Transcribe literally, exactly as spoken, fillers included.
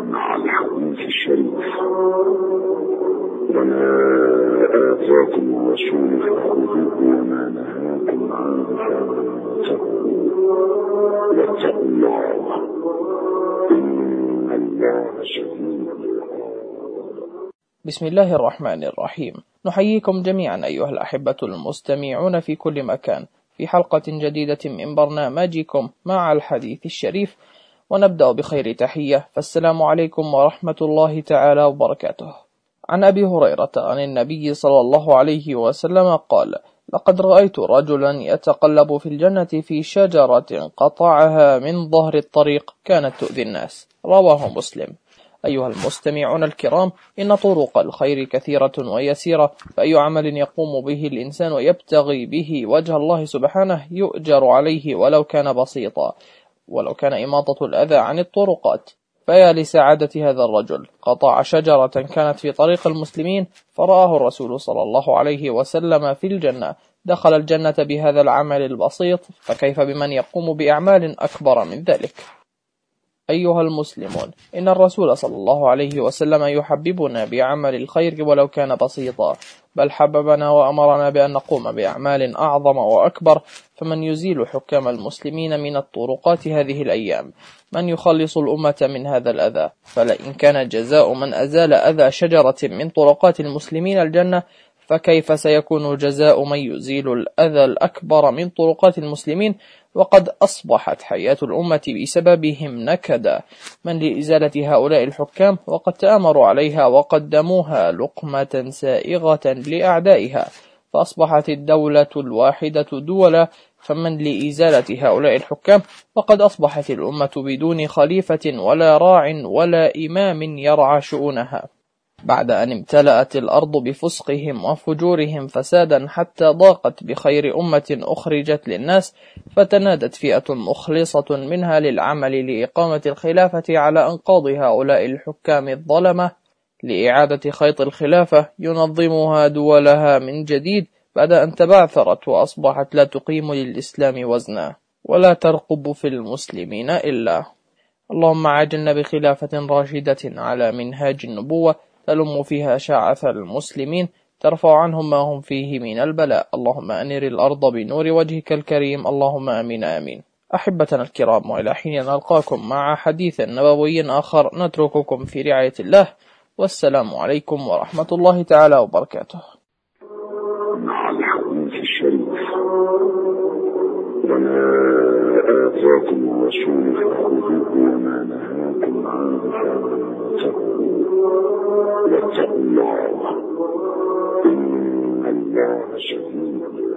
مع الحديث الشريف. وما آتاكم الرسول فخذوه وما نهاكم عنه فانتهوا واتقوا الله إن الله شديد العقاب. بسم الله الرحمن الرحيم. نحييكم جميعا أيها الأحبة المستمعون في كل مكان في حلقة جديدة من برنامجكم مع الحديث الشريف، ونبدأ بخير تحية، فالسلام عليكم ورحمة الله تعالى وبركاته. عن أبي هريرة عن النبي صلى الله عليه وسلم قال: لقد رأيت رجلا يتقلب في الجنة في شجرة قطعها من ظهر الطريق كانت تؤذي الناس، رواه مسلم. أيها المستمعون الكرام، إن طرق الخير كثيرة ويسيرة، فأي عمل يقوم به الإنسان ويبتغي به وجه الله سبحانه يؤجر عليه ولو كان بسيطا، ولو كان إماطة الأذى عن الطرقات. فيا لسعادة هذا الرجل، قطع شجرة كانت في طريق المسلمين فرآه الرسول صلى الله عليه وسلم في الجنة، دخل الجنة بهذا العمل البسيط، فكيف بمن يقوم بأعمال أكبر من ذلك؟ أيها المسلمون، إن الرسول صلى الله عليه وسلم يحببنا بعمل الخير ولو كان بسيطا، بل حببنا وأمرنا بأن نقوم بأعمال أعظم وأكبر. فمن يزيل حكام المسلمين من الطرقات هذه الأيام؟ من يخلص الأمة من هذا الأذى؟ فلئن كان جزاء من أزال أذى شجرة من طرقات المسلمين الجنة، فكيف سيكون جزاء من يزيل الأذى الأكبر من طرقات المسلمين وقد أصبحت حياة الأمة بسببهم نكدا؟ من لإزالة هؤلاء الحكام وقد تآمروا عليها وقدموها لقمة سائغة لأعدائها، فأصبحت الدولة الواحدة دولا. فمن لإزالة هؤلاء الحكام وقد أصبحت الأمة بدون خليفة ولا راع ولا إمام يرعى شؤونها، بعد أن امتلأت الأرض بفسقهم وفجورهم فسادا حتى ضاقت بخير أمة أخرجت للناس، فتنادت فئة مخلصة منها للعمل لإقامة الخلافة على أنقاض هؤلاء الحكام الظلمة، لإعادة خيط الخلافة ينظمها دولها من جديد بعد أن تبعثرت وأصبحت لا تقيم للإسلام وزنا ولا ترقب في المسلمين إلا. اللهم عاجلنا بخلافة راشدة على منهاج النبوة تلم فيها شعث المسلمين، ترفع عنهم ما هم فيه من البلاء. اللهم أنر الأرض بنور وجهك الكريم، اللهم آمين آمين. أحبتنا الكرام، وإلى حين نلقاكم مع حديث نبوي آخر، نترككم في رعاية الله، والسلام عليكم ورحمة الله تعالى وبركاته. مع الحديث الشريف. وما آتاكم الرسول فخذوه وما نهاكم عنه فانتهوا واتقوا الله إن الله شديد العقاب.